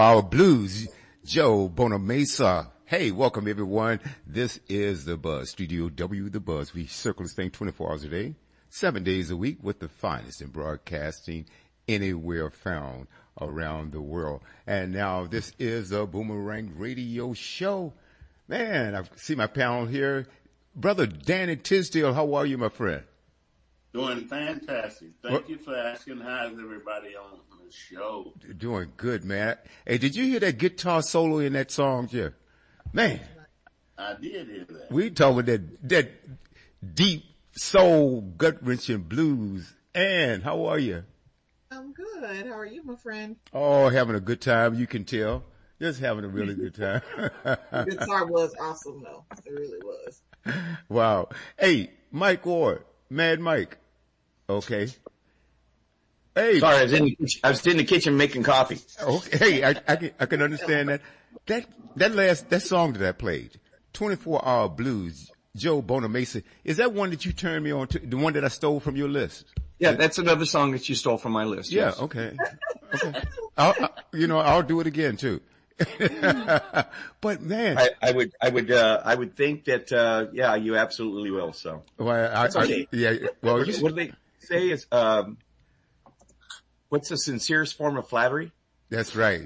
Our blues, Joe Bonamesa. Hey, welcome everyone. This is The Buzz, Studio W, The Buzz. We circle this thing 24 hours a day, 7 days a week with the finest in broadcasting anywhere found around the world. And now this is a Boomerang Radio Show. Man, I see my panel here. Brother Danny Tisdale, how are you, my friend? Doing fantastic. Thank you for asking. How's everybody on the show? Doing good, man. Hey, did you hear that guitar solo in that song, Jeff? Man. I did hear that. We talking that deep soul, gut-wrenching blues. Ann, how are you? I'm good. How are you, my friend? Oh, having a good time, you can tell. Just having a really good time. The guitar was awesome, though. It really was. Wow. Hey, Mike Ward, Mad Mike. Okay. Hey. Sorry, I was in the kitchen making coffee. Okay, I can understand that. That song that I played, 24-Hour Blues, Joe Bonamesa, is that one that you turned me on to, the one that I stole from your list? Yeah, that's another song that you stole from my list. Yeah, yes. okay. I'll do it again too. But man, I would think that, yeah, you absolutely will. So, well, okay. Yeah, well, what do they say is, what's the sincerest form of flattery? That's right.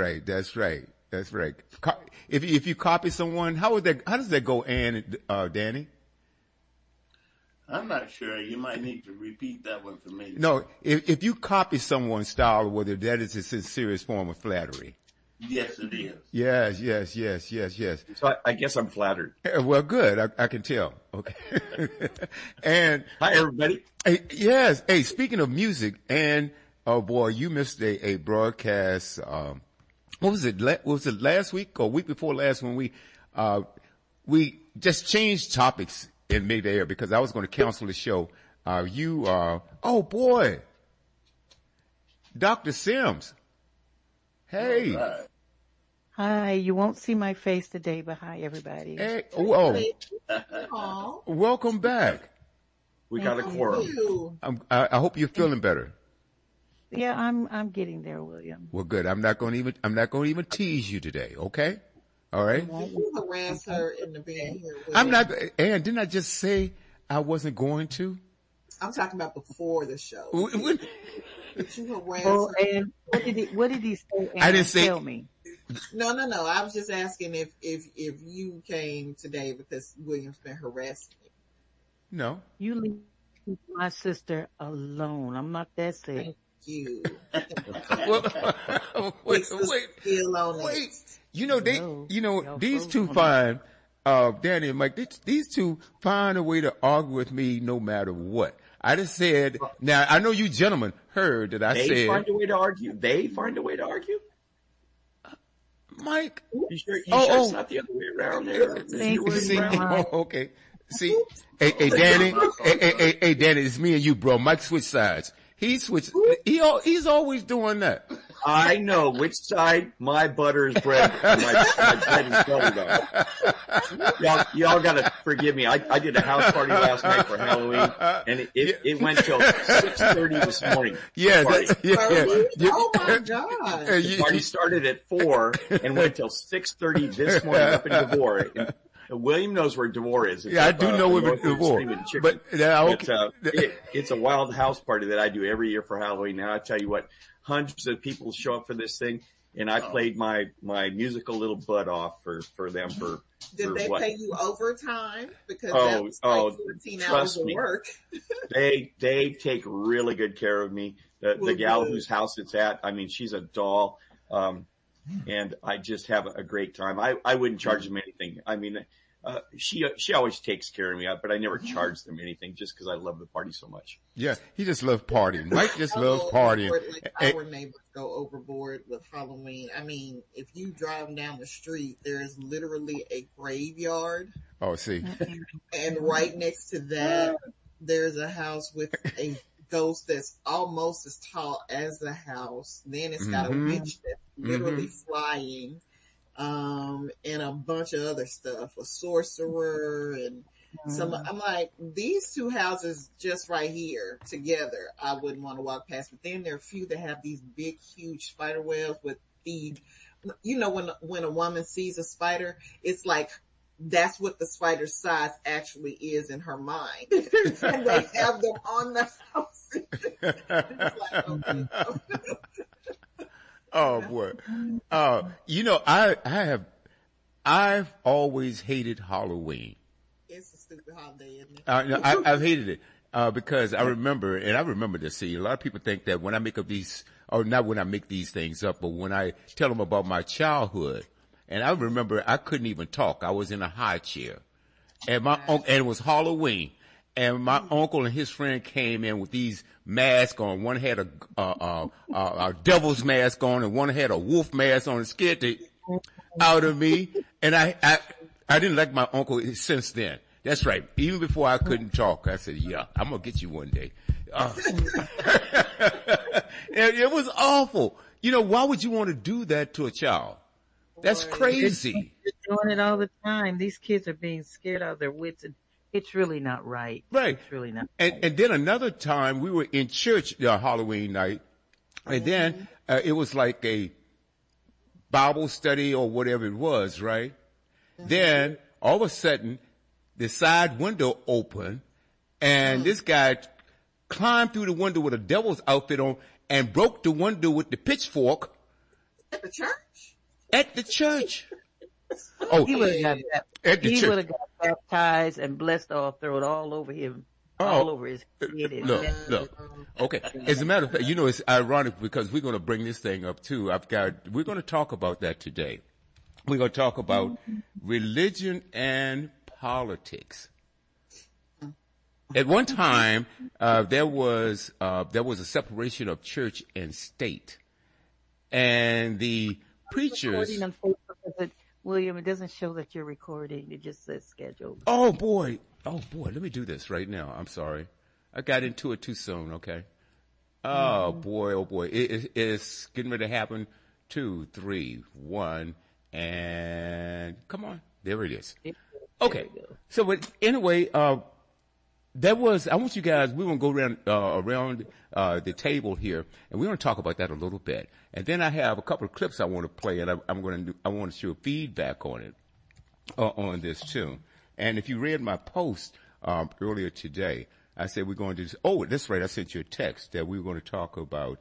If you copy someone, how does that go, Ann, Danny? I'm not sure. You might need to repeat that one for me. No, if you copy someone's style, whether that is a sincerest form of flattery. Yes, it is. Yes. So I guess I'm flattered. Well, good. I can tell. Okay. And hi, everybody. Yes. Hey, speaking of music, and oh boy, you missed a broadcast. What was it? Was it last week or week before last when we just changed topics in mid-air because I was going to cancel the show. Oh boy, Dr. Sims. Hey. Right. Hi, you won't see my face today, but hi, everybody. Hey, welcome back. We got a quorum. I hope you're feeling better. Yeah, I'm getting there, William. Well, good. I'm not going to even tease you today. Okay. All right. You harass her in the being here. I'm not. And didn't I just say I wasn't going to? I'm talking about before the show. Did you harass Oh, her? and what did he say? I didn't say. Tell me. No. I was just asking if you came today because William's been harassing you. No. You leave my sister alone. I'm not that sick. Thank you. Wait. These two find, Danny and Mike, these two find a way to argue with me no matter what. I just said, now I know you gentlemen heard that I said. They find a way to argue? Mike. You sure it's not the other way around there? See, okay. See, hey, Danny, hey, Danny, it's me and you, bro. Mike switched sides. He's always doing that. I know which side my butter is bread. My bread is buttered on. Y'all gotta forgive me. I did a house party last night for Halloween, and it went till 6:30 this morning. Yeah. Oh my God. The party started at 4 and went till 6:30 this morning up in Devore. And William knows where Devore is. It's I do know where Devore. But it's a wild house party that I do every year for Halloween. Now I tell you what, hundreds of people show up for this thing, and I played my musical little butt off for them for. Did they what? pay you overtime? Because that was like 14 hours of work. They take really good care of me. The gal whose house it's at, I mean, she's a doll. And I just have a great time. I wouldn't charge them anything. I mean, she always takes care of me, but I never charge them anything just because I love the party so much. Yeah, he just loves partying. Mike just loves partying. Like our neighbors go overboard with Halloween. I mean, if you drive down the street, there is literally a graveyard. Oh, see. And right next to that, there's a house with a ghost that's almost as tall as the house. Then it's got a witch that's literally flying. And a bunch of other stuff, a sorcerer and some, I'm like, these two houses just right here together, I wouldn't want to walk past, but then there are a few that have these big, huge spider webs with the you know, when a woman sees a spider, it's like that's what the spider's size actually is in her mind. And they have them on the house. It's like, okay. Oh boy. You know, I've always hated Halloween. It's a stupid holiday, isn't it? No, I've hated it. Because I remember this. See, a lot of people think that when I make up these, or not when I make these things up, but when I tell them about my childhood, and I remember I couldn't even talk. I was in a high chair, and and it was Halloween, and my uncle and his friend came in with these masks on. One had a devil's mask on, and one had a wolf mask on. It scared the out of me, and I didn't like my uncle since then. That's right. Even before I couldn't talk, I said, yeah, I'm going to get you one day. It was awful. You know, why would you want to do that to a child? That's crazy. They're doing it all the time. These kids are being scared out of their wits, and it's really not right. Right. It's really not right. And then another time we were in church Halloween night, and then it was like a Bible study or whatever it was, right? Then all of a sudden, the side window opened, and this guy climbed through the window with a devil's outfit on and broke the window with the pitchfork. At the church? At the church. Oh, he would have got baptized and blessed off, thrown all over him, all over his head. Look. Okay. As a matter of fact, you know, it's ironic because we're going to bring this thing up too. We're going to talk about that today. We're going to talk about religion and politics. At one time, there was a separation of church and state, and the preachers. On Facebook, William, it doesn't show that you're recording. It just says scheduled. Oh boy. Let me do this right now. I'm sorry, I got into it too soon. Okay. Oh boy. It's getting ready to happen. 2, 3, 1, and come on. There it is. Okay. So, but anyway, I want you guys, we're going to go around the table here, and we're going to talk about that a little bit. And then I have a couple of clips I want to play, and I want to show feedback on it, on this too. And if you read my post, earlier today, I said we're going to, that's right, I sent you a text that we were going to talk about,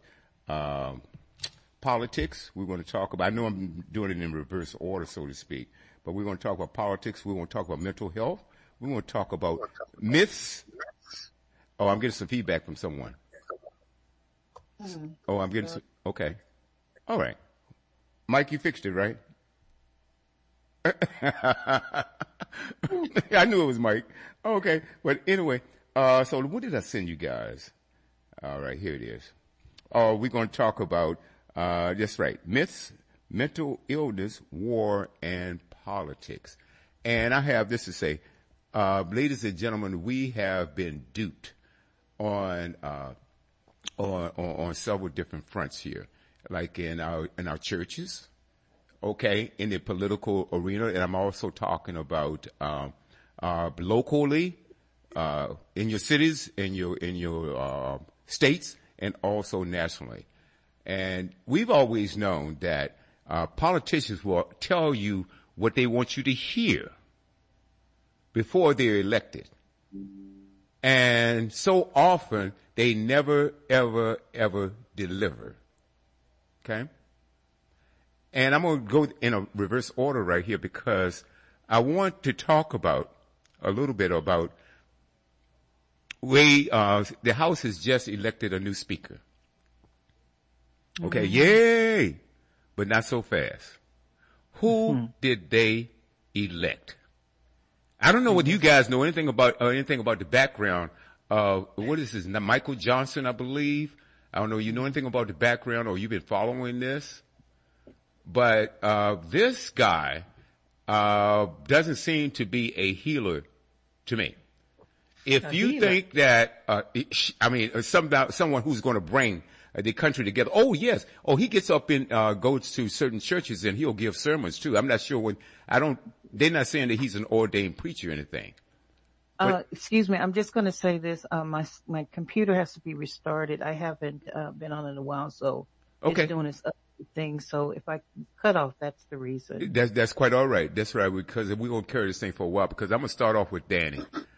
politics. We're going to talk about, I know I'm doing it in reverse order, so to speak. But we're going to talk about politics. We're going to talk about mental health. We're going to talk about myths. Oh, I'm getting some feedback from someone. Oh, I'm getting some. Okay. All right. Mike, you fixed it, right? I knew it was Mike. Okay. But anyway, so what did I send you guys? All right, here it is. We're going to talk about, that's right, myths, mental illness, war, and politics. And I have this to say, ladies and gentlemen, we have been duped on several different fronts here, like in our churches, okay, in the political arena, and I'm also talking about locally, in your cities, in your states, and also nationally. And we've always known that politicians will tell you what they want you to hear before they're elected. And so often they never, ever, ever deliver. Okay? And I'm going to go in a reverse order right here because I want to talk about a little bit about the House has just elected a new speaker. Okay, yay! But not so fast. Who did they elect? I don't know whether you guys know anything about the background of what is this? Michael Johnson, I believe. I don't know. You know anything about the background, or you've been following this? But this guy doesn't seem to be a healer to me. If you think that, someone who's going to bring the country together. Oh, yes. Oh, he gets up and goes to certain churches and he'll give sermons too. I'm not sure they're not saying that he's an ordained preacher or anything. Excuse me. I'm just going to say this. My computer has to be restarted. I haven't been on in a while, so it's doing its things. So if I cut off, that's the reason. That's quite all right. That's right. Because we're going to carry this thing for a while, because I'm going to start off with Danny.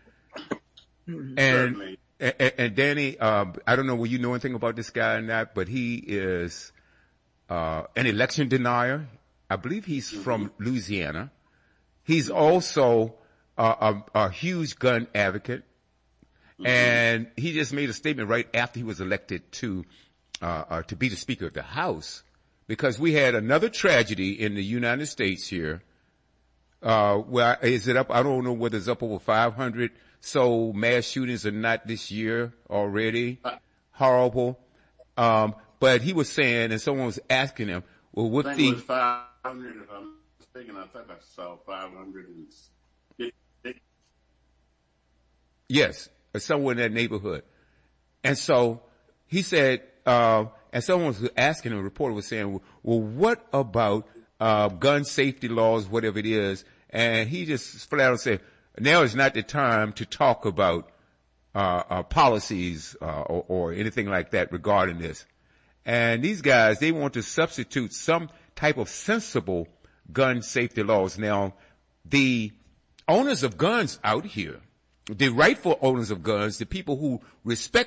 And Danny, I don't know whether you know anything about this guy or not, but he is an election denier. I believe he's from Louisiana. He's also a huge gun advocate. And he just made a statement right after he was elected to be the Speaker of the House, because we had another tragedy in the United States here. Where is it up? I don't know whether it's up over 500. So mass shootings or not this year already. Horrible. But he was saying, and someone was asking him, well, what I think it was 500, if I'm mistaken. I thought I saw 550. Yes, somewhere in that neighborhood. And so he said, and someone was asking him, a reporter was saying, well, what about gun safety laws, whatever it is? And he just flat out said, now is not the time to talk about policies or anything like that regarding this. And these guys, they want to substitute some type of sensible gun safety laws. Now, the owners of guns out here, the rightful owners of guns, the people who respect,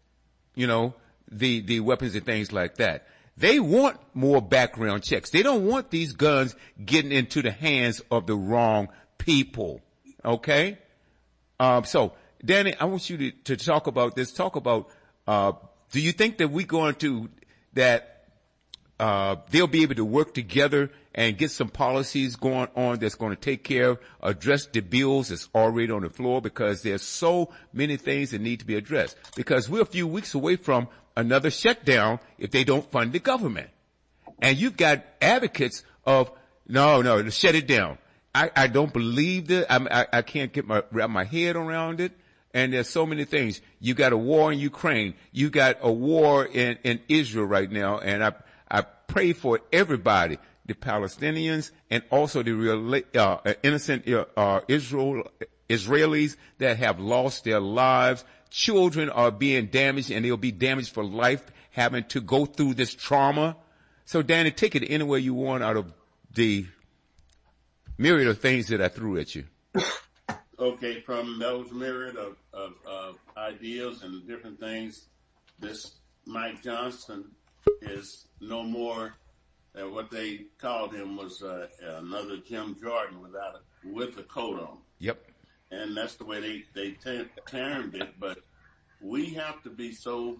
the weapons and things like that, they want more background checks. They don't want these guns getting into the hands of the wrong people. Okay? So, Danny, I want you to talk about this. Talk about, do you think that we're going to, that they'll be able to work together and get some policies going on that's going to take care of, address the bills that's already on the floor, because there's so many things that need to be addressed. Because we're a few weeks away from another shutdown if they don't fund the government. And you've got advocates of, no, shut it down. I don't believe that. I can't wrap my head around it. And there's so many things. You got a war in Ukraine. You got a war in Israel right now. And I pray for everybody, the Palestinians and also the innocent Israelis that have lost their lives. Children are being damaged, and they'll be damaged for life, having to go through this trauma. So, Danny, take it anywhere you want out of the myriad of things that I threw at you. Okay, from those myriad of ideas and different things, this Mike Johnson is no more than what they called him was another Jim Jordan with a coat on. Yep. And that's the way they termed it. But we have to be so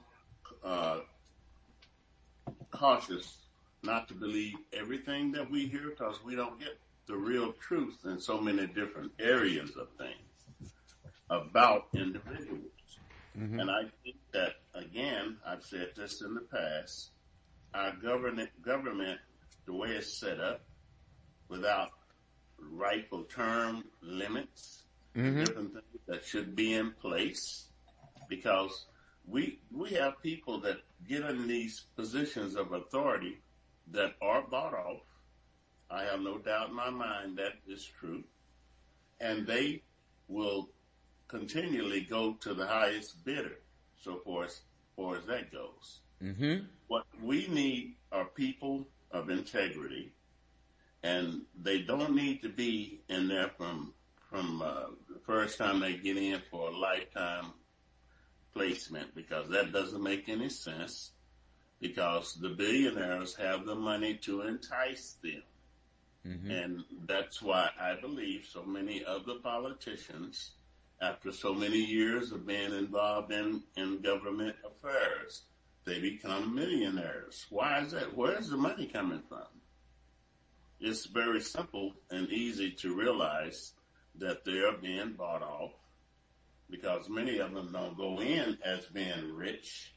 cautious not to believe everything that we hear, because we don't get the real truth in so many different areas of things about individuals. Mm-hmm. And I think that, again, I've said this in the past, our government, the way it's set up, without rightful term limits, different things that should be in place, because we have people that get in these positions of authority that are bought off. I have no doubt in my mind that is true. And they will continually go to the highest bidder, so far as that goes. Mm-hmm. What we need are people of integrity, and they don't need to be in there from the first time they get in for a lifetime placement, because that doesn't make any sense, because the billionaires have the money to entice them. Mm-hmm. And that's why I believe so many of the politicians, after so many years of being involved in government affairs, they become millionaires. Why is that? Where's the money coming from? It's very simple and easy to realize that they are being bought off, because many of them don't go in as being rich,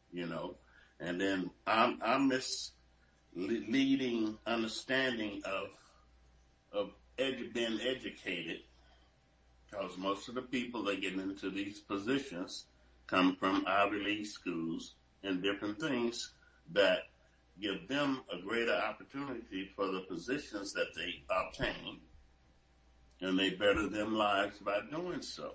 and then I'm misleading understanding of being educated, because most of the people that get into these positions come from Ivy League schools and different things that give them a greater opportunity for the positions that they obtain, and they better their lives by doing so.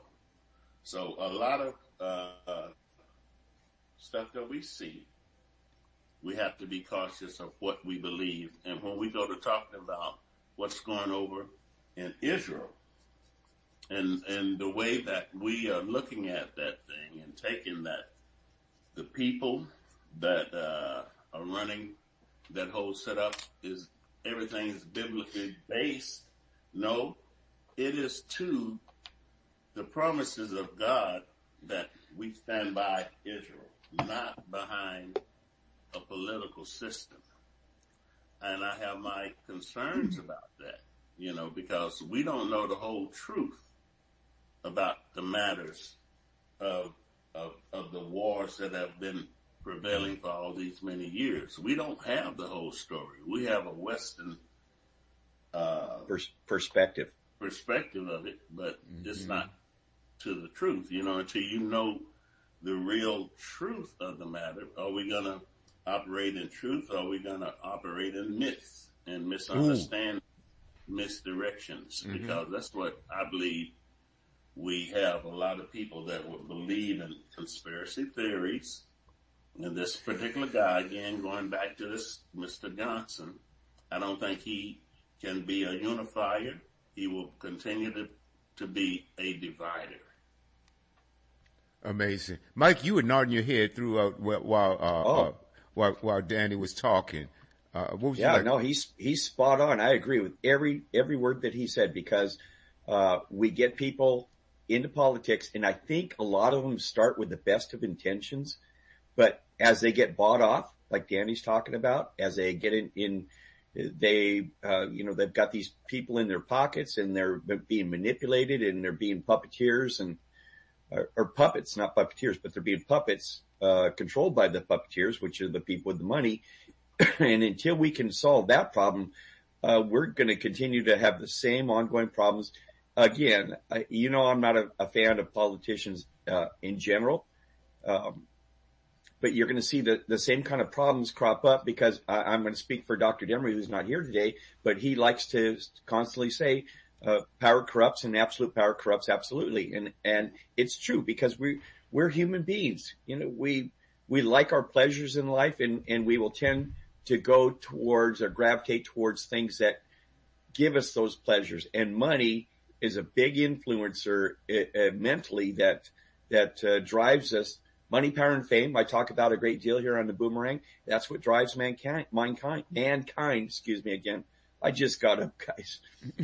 So a lot of stuff that we see we have to be cautious of what we believe. And when we go to talking about what's going over in Israel and the way that we are looking at that thing and taking that, the people that are running that whole setup is everything is biblically based. No, it is to the promises of God that we stand by Israel, not behind a political system. And I have my concerns about that, because we don't know the whole truth about the matters of the wars that have been prevailing for all these many years. We don't have the whole story. We have a Western perspective of it, but it's not to the truth, until you know the real truth of the matter. Are we going to operate in truth, or are we going to operate in myths and misunderstand misdirections? Because that's what I believe. We have a lot of people that will believe in conspiracy theories. And this particular guy, again, going back to this Mr. Johnson, I don't think he can be a unifier. He will continue to be a divider. Amazing. Mike, you were nodding your head throughout while Danny was talking. What was no, he's spot on. I agree with every word that he said, because we get people into politics, and I think a lot of them start with the best of intentions, but as they get bought off, like Danny's talking about, as they get in they they've got these people in their pockets, and they're being manipulated, and they're being puppeteers or puppets, not puppeteers, but they're being puppets, controlled by the puppeteers, which are the people with the money. And until we can solve that problem, we're going to continue to have the same ongoing problems. Again, I'm not a fan of politicians in general, but you're going to see the same kind of problems crop up, because I'm going to speak for Dr. Demery, who's not here today, but he likes to constantly say power corrupts, and absolute power corrupts absolutely. And it's true, because we're human beings. We like our pleasures in life, and we will tend to go towards or gravitate towards things that give us those pleasures. And money is a big influencer mentally that drives us. Money, power, and fame, I talk about a great deal here on the Boomerang. That's what drives mankind, excuse me again. I just got up, guys.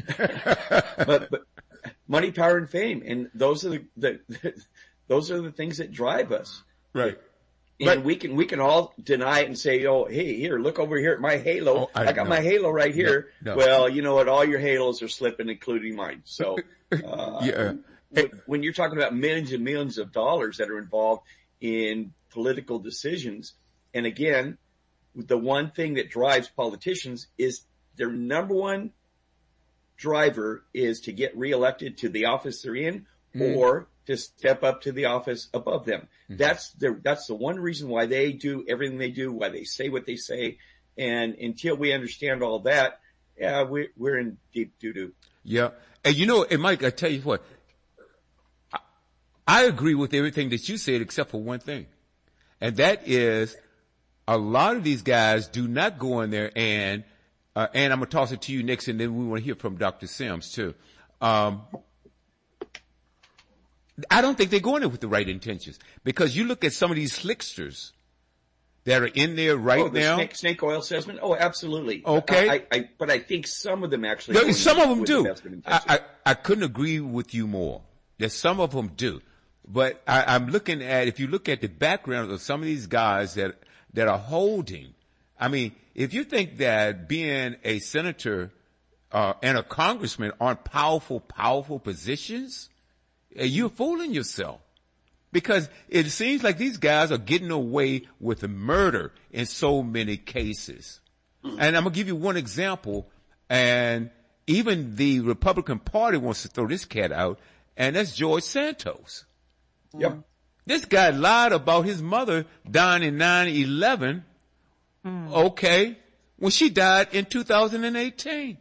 but money, power, and fame, and those are those are the things that drive us. Right. And we can all deny it and say, oh, hey, here, look over here at my halo. Oh, I got my halo right here. No. Well, you know what? All your halos are slipping, including mine. So, when you're talking about millions and millions of dollars that are involved in political decisions, and again, the one thing that drives politicians is their number one driver is to get reelected to the office they're in, or to step up to the office above them. That's the one reason why they do everything they do, why they say what they say. And until we understand all that, we're in deep doo-doo. Yeah. And Mike, I tell you what, I agree with everything that you said except for one thing. And that is, a lot of these guys do not go in there and I'm going to toss it to you next, and then we want to hear from Dr. Sims too. I don't think they go in there with the right intentions, because you look at some of these slicksters that are in there now. Snake oil salesman. Oh, absolutely. Okay. But I think some of them actually. Some of them do. I couldn't agree with you more. That some of them do. But I'm looking at, if you look at the background of some of these guys that are holding, I mean, if you think that being a senator and a congressman aren't powerful positions, you're fooling yourself, because it seems like these guys are getting away with murder in so many cases. And I'm going to give you one example, and even the Republican Party wants to throw this cat out, and that's George Santos. Yep. This guy lied about his mother dying in 9/11. Okay. When she died in 2018.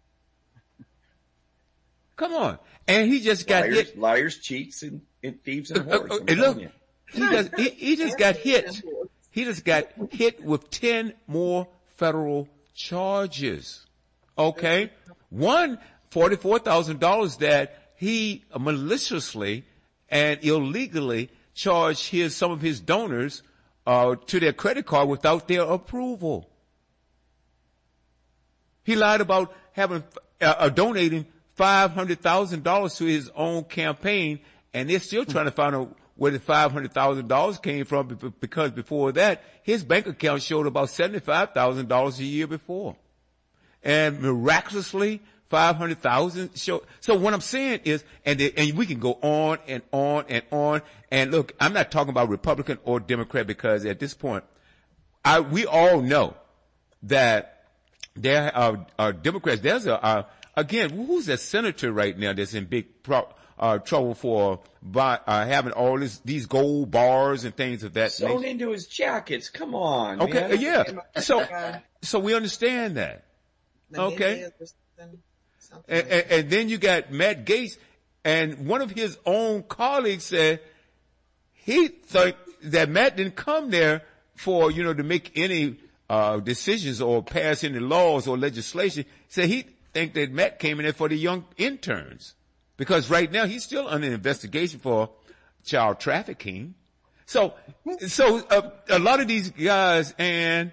Come on. And he just got hit. Liars, cheats, and thieves and whores. Look, he just got hit. He just got hit with 10 more federal charges. Okay? One, $44,000 that he maliciously and illegally charged some of his donors to their credit card without their approval. He lied about donating $500,000 to his own campaign, and they're still trying to find out where the $500,000 came from, because before that, his bank account showed about $75,000 a year before. And miraculously, 500,000 showed. So what I'm saying is, and we can go on and on and on. And look, I'm not talking about Republican or Democrat, because at this point, we all know that there are Democrats. There's again, who's that senator right now that's in big trouble for having all these gold bars and things of that sewn into his jackets? Come on. Okay, man. Yeah. So we understand that. Okay. And then you got Matt Gaetz, and one of his own colleagues said he thought that Matt didn't come there for, to make any decisions or pass any laws or legislation. Said he think that Matt came in there for the young interns, because right now he's still under investigation for child trafficking. So a lot of these guys, and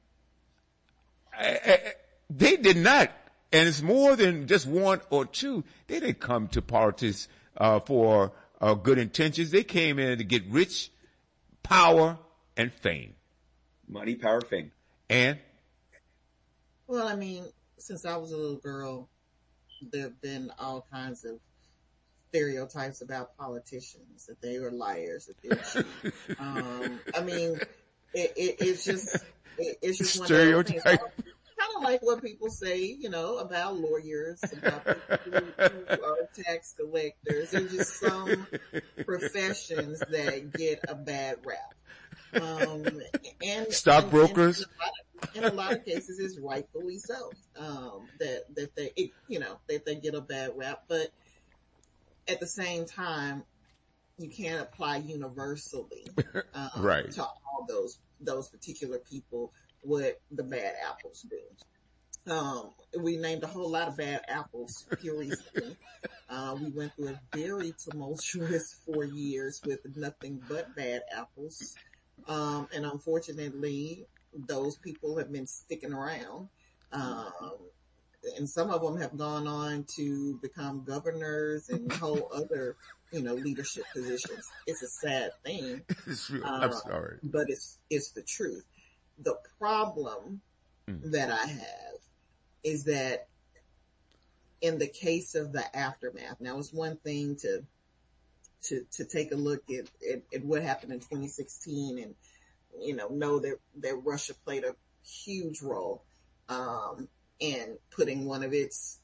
they did not, and it's more than just one or two. They didn't come to politics for good intentions. They came in to get rich, power, and fame. Money, power, fame. And? Well, I mean, since I was a little girl, there have been all kinds of stereotypes about politicians, that they were liars, that they're cheap. I mean, it's just one stereotype. Kind of like what people say, about lawyers, about people who are tax collectors. There's just some professions that get a bad rap. And stockbrokers. In a lot of cases, it's rightfully so, that they get a bad rap. But at the same time, you can't apply universally, right, to all those particular people what the bad apples do. We named a whole lot of bad apples here recently. We went through a very tumultuous 4 years with nothing but bad apples. And unfortunately, those people have been sticking around. And some of them have gone on to become governors and whole other, leadership positions. It's a sad thing. It's real. I'm sorry. But it's the truth. The problem that I have is that in the case of the aftermath, now it's one thing to take a look at what happened in 2016 and, know that Russia played a huge role, in putting one of its,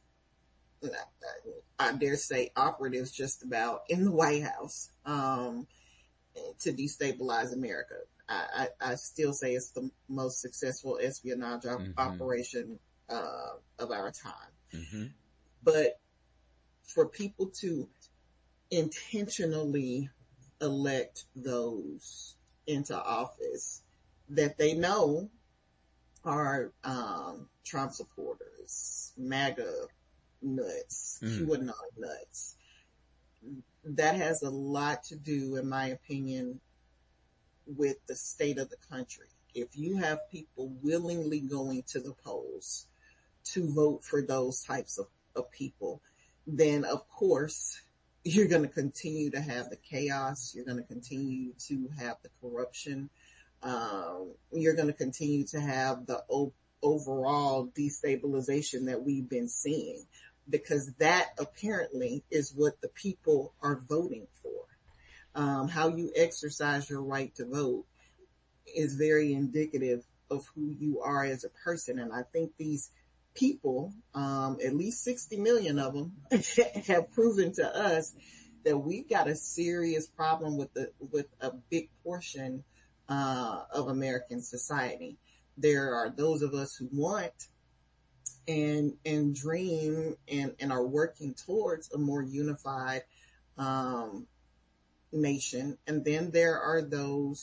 I dare say, operatives just about in the White House, to destabilize America. I still say it's the most successful espionage operation of our time. Mm-hmm. But for people to intentionally elect those into office that they know are Trump supporters, MAGA nuts, QAnon nuts, that has a lot to do, in my opinion, with the state of the country. If you have people willingly going to the polls to vote for those types of people, then of course you're going to continue to have the chaos. You're going to continue to have the corruption. You're going to continue to have the overall destabilization that we've been seeing, because that apparently is what the people are voting for. How you exercise your right to vote is very indicative of who you are as a person. And I think these people, at least 60 million of them, have proven to us that we've got a serious problem with a big portion of American society. There are those of us who want and dream and are working towards a more unified nation, and then there are those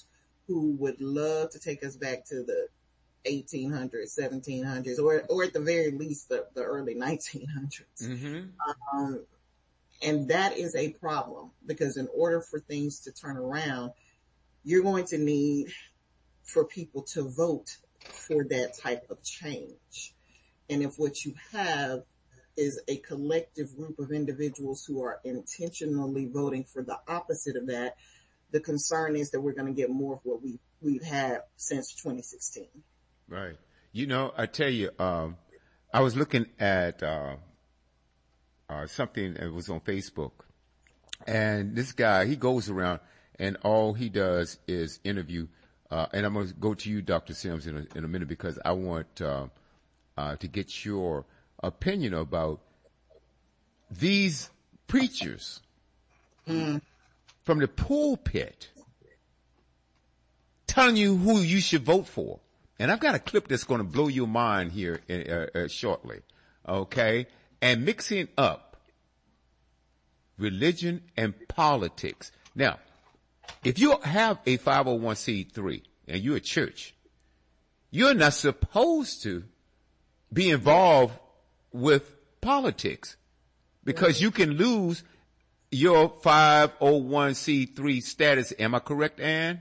who would love to take us back to the 1800s, 1700s, or at the very least the early 1900s. Mm-hmm. And that is a problem, because in order for things to turn around, you're going to need for people to vote for that type of change. And if what you have is a collective group of individuals who are intentionally voting for the opposite of that, the concern is that we're going to get more of what we've had since 2016. Right. I tell you, I was looking at something that was on Facebook, and this guy, he goes around and all he does is interview, and I'm going to go to you, Dr. Sims, in a minute, because I want to get your opinion about these preachers from the pulpit telling you who you should vote for. And I've got a clip that's going to blow your mind here shortly, okay? And mixing up religion and politics. Now, if you have a 501c3 and you're a church, you're not supposed to be involved with politics, because you can lose your 501c3 status. Am I correct, Ann?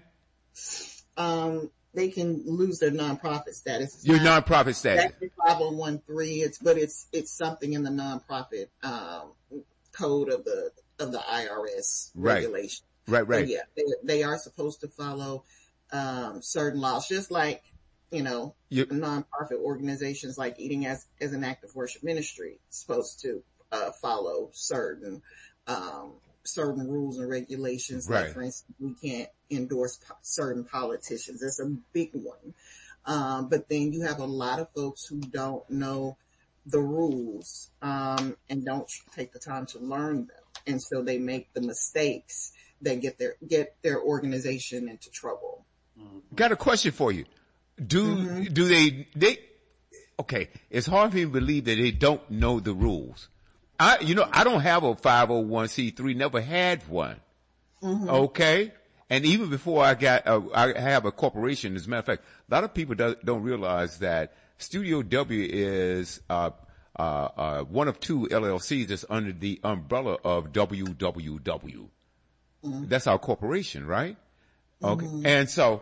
They can lose their nonprofit status. Your nonprofit status. That's the 501(c)(3). It's something in the nonprofit code of the IRS regulation. Right. And yeah, they are supposed to follow certain laws, just like nonprofit organizations like Eating as an Act of Worship Ministry supposed to follow certain rules and regulations. Right. Like, for instance, we can't endorse certain politicians. That's a big one. But then you have a lot of folks who don't know the rules and don't take the time to learn them, and so they make the mistakes that get their organization into trouble. Got a question for you. Do they okay, it's hard for me to believe that they don't know the rules. I don't have a 501c3, never had one. Mm-hmm. Okay. And even before I have a corporation, as a matter of fact, a lot of people don't realize that Studio W is, one of two LLCs that's under the umbrella of WWW. Mm-hmm. That's our corporation, right? Okay. Mm-hmm. And so,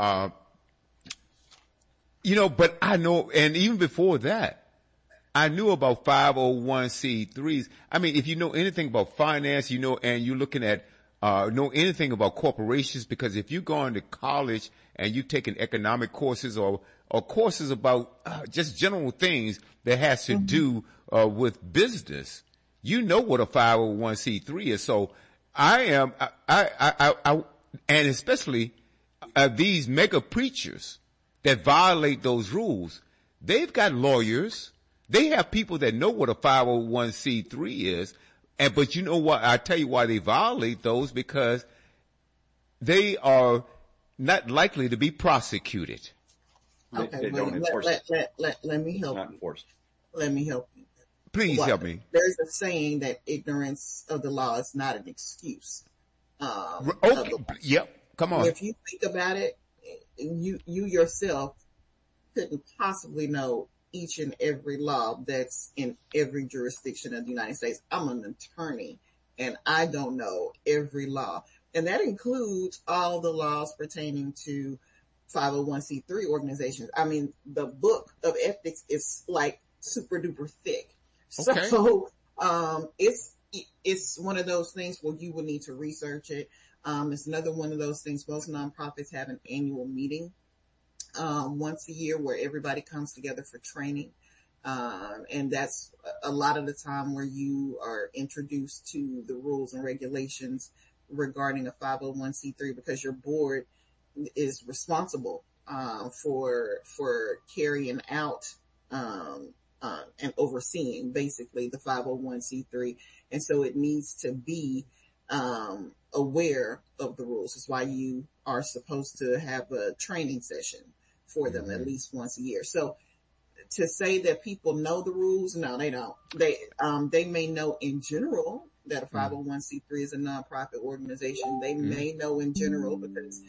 but I know, and even before that, I knew about 501c3s. I mean, if you know anything about finance, and you're looking at, know anything about corporations, because if you go into college and you've taken economic courses or courses about just general things that has to do with business, you know what a 501c3 is. So I and especially these mega preachers that violate those rules, they've got lawyers. They have people that know what a 501c3 is. But you know what? I tell you why they violate those, because they are not likely to be prosecuted. Okay, they don't enforce it. Let me help. Not enforced. Let me help you. Please help me. There's a saying that ignorance of the law is not an excuse. Okay. Yep. Come on. If you think about it, you yourself couldn't possibly know each and every law that's in every jurisdiction of the United States. I'm an attorney and I don't know every law. And that includes all the laws pertaining to 501c3 organizations. I mean, the book of ethics is like super duper thick. Okay. So, it's one of those things where you will need to research it. It's another one of those things. Most nonprofits have an annual meeting once a year where everybody comes together for training. And that's a lot of the time where you are introduced to the rules and regulations regarding a 501c3, because your board is responsible for carrying out and overseeing basically the 501c3. And so it needs to be aware of the rules. That's why you are supposed to have a training session for them at least once a year. So to say that people know the rules, no, they don't. They may know in general that a 501c3 is a nonprofit organization. They may know in general because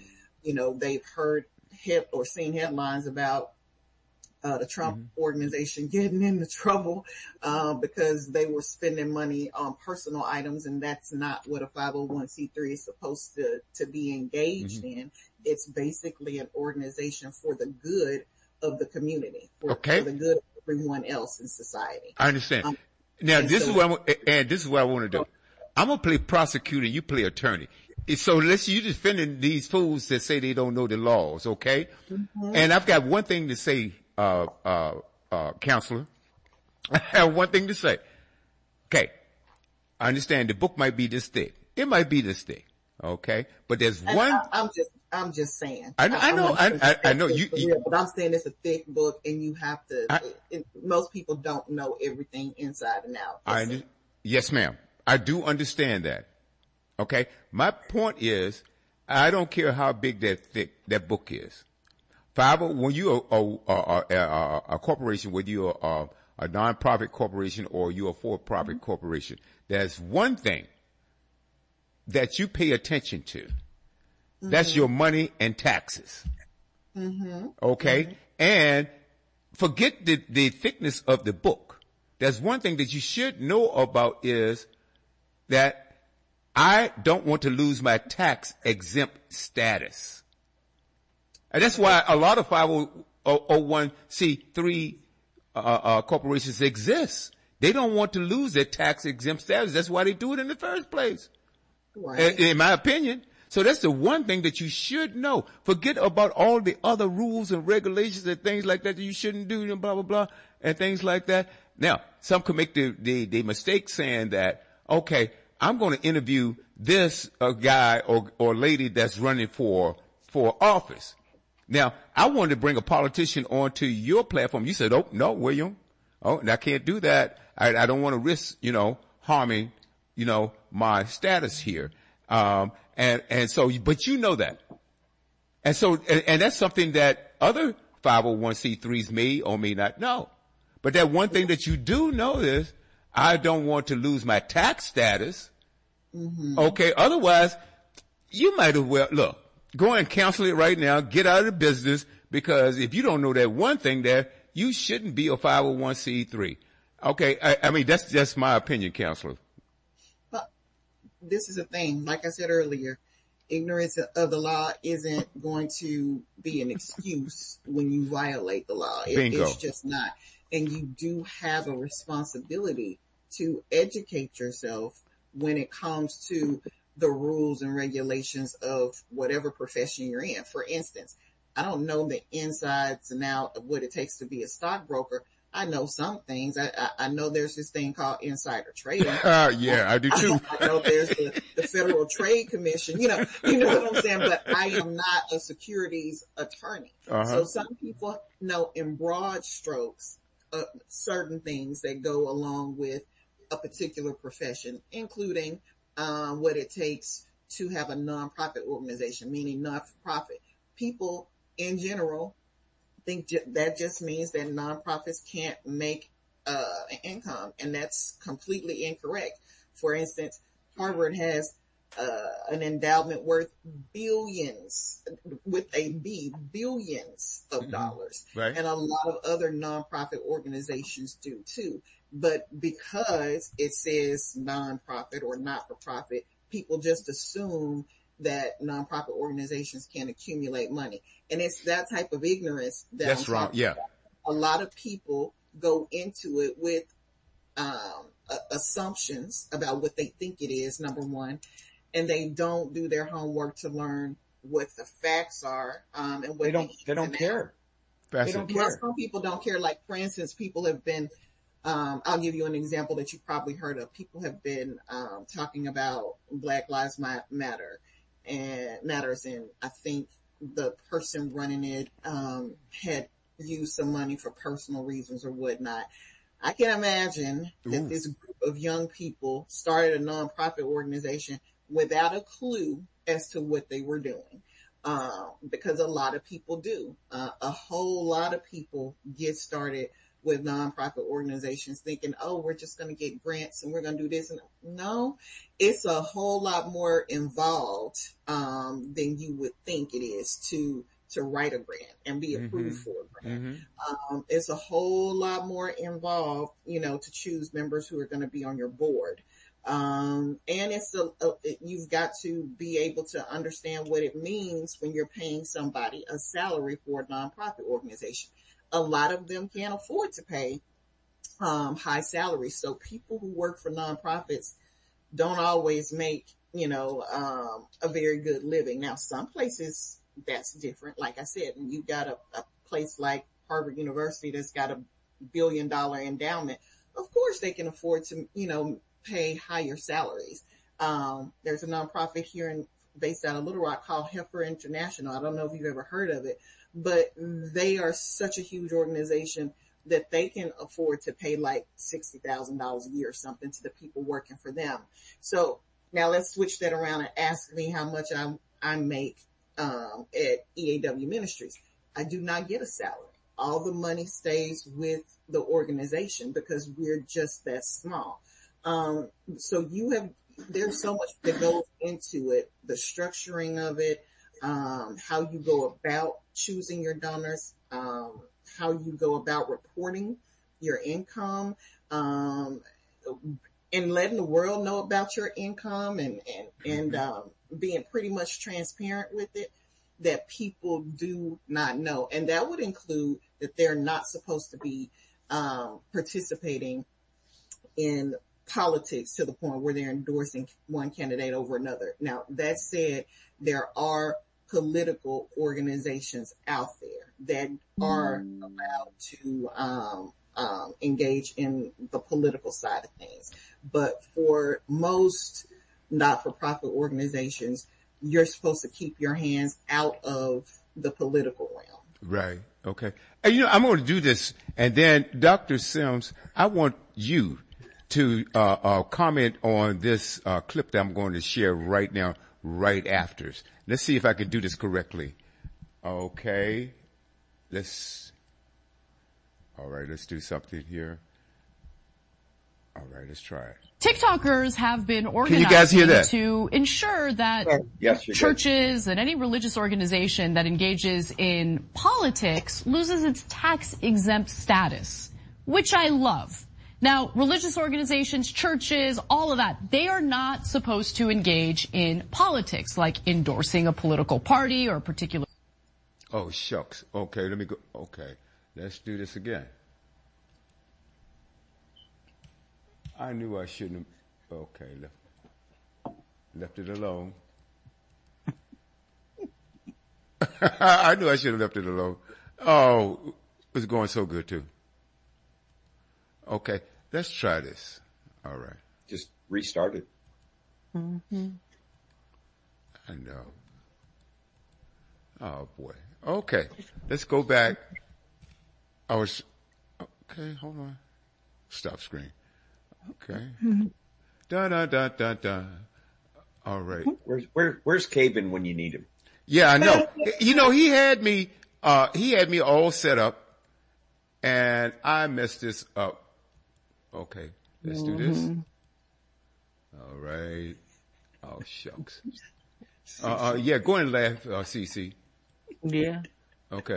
they've heard or seen headlines about the Trump organization getting into trouble because they were spending money on personal items, and that's not what a 501c3 is supposed to be engaged in. It's basically an organization for the good of the community, for the good of everyone else in society. I understand. Now, this is what I want to do. I'm going to play prosecutor, you play attorney. So you defending these fools that say they don't know the laws, okay? And I've got one thing to say, counselor. I have one thing to say. Okay. I understand the book might be this thick. It might be this thick. Okay. But there's one. I'm just saying. I know you, but I'm saying it's a thick book and you have to, most people don't know everything inside and out. Yes, ma'am. I do understand that. Okay. My point is, I don't care how big that book is. When you're a corporation, whether you're a nonprofit corporation or you're a for-profit corporation, there's one thing that you pay attention to. That's your money and taxes. Okay? And forget the thickness of the book. There's one thing that you should know about is that I don't want to lose my tax exempt status. And that's why a lot of 501c3 corporations exist. They don't want to lose their tax exempt status. That's why they do it in the first place. Right. In my opinion. So that's the one thing that you should know. Forget about all the other rules and regulations and things like that you shouldn't do and blah, blah, blah, and things like that. Now, some can make the mistake saying that, okay, I'm going to interview this guy or lady that's running for office. Now, I wanted to bring a politician onto your platform. You said, oh, no, William. Oh, I can't do that. I don't want to risk, harming, my status here. And so, but you know that. And so, and that's something that other 501c3s may or may not know. But that one thing that you do know is, I don't want to lose my tax status. Okay. Otherwise, you might as well, look, go and cancel it right now. Get out of the business, because if you don't know that one thing there, you shouldn't be a 501c3. Okay. I mean, that's just my opinion, counselor. But this is a thing. Like I said earlier, ignorance of the law isn't going to be an excuse when you violate the law. It's just not. And you do have a responsibility to educate yourself when it comes to the rules and regulations of whatever profession you're in. For instance, I don't know the insides and out of what it takes to be a stockbroker. I know some things. I know there's this thing called insider trading. Yeah, I do too. I know there's the Federal Trade Commission. You know what I'm saying? But I am not a securities attorney. So some people know in broad strokes certain things that go along with a particular profession, including what it takes to have a nonprofit organization, meaning not-for-profit. People in general think that just means that nonprofits can't make an income, and that's completely incorrect. For instance, Harvard has an endowment worth billions, with a B, billions of dollars. Right. And a lot of other nonprofit organizations do too. But because it says nonprofit or not-for-profit, people just assume that nonprofit organizations can accumulate money. And it's that type of ignorance that's wrong. Yeah. A lot of people go into it with assumptions about what they think it is, number one, and they don't do their homework to learn what the facts are, and what they don't care. They don't care. Well, some people don't care. Like, for instance, people have been, I'll give you an example that you probably heard of. People have been talking about Black Lives Matter and matters, and I think the person running it had used some money for personal reasons or whatnot. I can imagine that this group of young people started a nonprofit organization without a clue as to what they were doing, because a lot of people do. A whole lot of people get started with nonprofit organizations thinking, oh, we're just going to get grants and we're going to do this. And no, it's a whole lot more involved, than you would think it is to write a grant and be approved for a grant. It's a whole lot more involved, to choose members who are going to be on your board. And it's you've got to be able to understand what it means when you're paying somebody a salary for a nonprofit organization. A lot of them can't afford to pay high salaries. So people who work for nonprofits don't always make, a very good living. Now, some places that's different. Like I said, you got a place like Harvard University that's got $1 billion endowment. Of course they can afford to, pay higher salaries. There's a nonprofit here based out of Little Rock called Heifer International. I don't know if you've ever heard of it, but they are such a huge organization that they can afford to pay like $60,000 a year or something to the people working for them. So now let's switch that around and ask me how much I make at EAW Ministries. I do not get a salary. All the money stays with the organization because we're just that small. So there's so much that goes into it, the structuring of it, how you go about choosing your donors, how you go about reporting your income, and letting the world know about your income and being pretty much transparent with it, that people do not know. And that would include that they're not supposed to be participating in politics to the point where they're endorsing one candidate over another. Now, that said, there are political organizations out there that are allowed to engage in the political side of things. But for most not-for-profit organizations, you're supposed to keep your hands out of the political realm. Right. Okay. And, I'm going to do this. And then, Dr. Sims, I want you to comment on this clip that I'm going to share right now, right after. Let's see if I can do this correctly. Okay. All right, let's do something here. All right, let's try it. TikTokers have been organizing. Can you guys hear that? To ensure that churches and any religious organization that engages in politics loses its tax-exempt status, which I love. Now, religious organizations, churches, all of that, they are not supposed to engage in politics, like endorsing a political party or a particular. Oh, shucks. Okay, let me go. Okay, let's do this again. I knew I shouldn't have. Okay, left it alone. I knew I should have left it alone. Oh, it was going so good too. Okay, let's try this. All right. Just restart it. I know. Oh boy. Okay, let's go back. Okay, hold on. Stop screen. Okay. Da. All right. Where's Caven when you need him? Yeah, I know. He had me all set up and I messed this up. Okay, let's do this. All right. Oh, shucks. Yeah, go and laugh, CC. Yeah. Okay.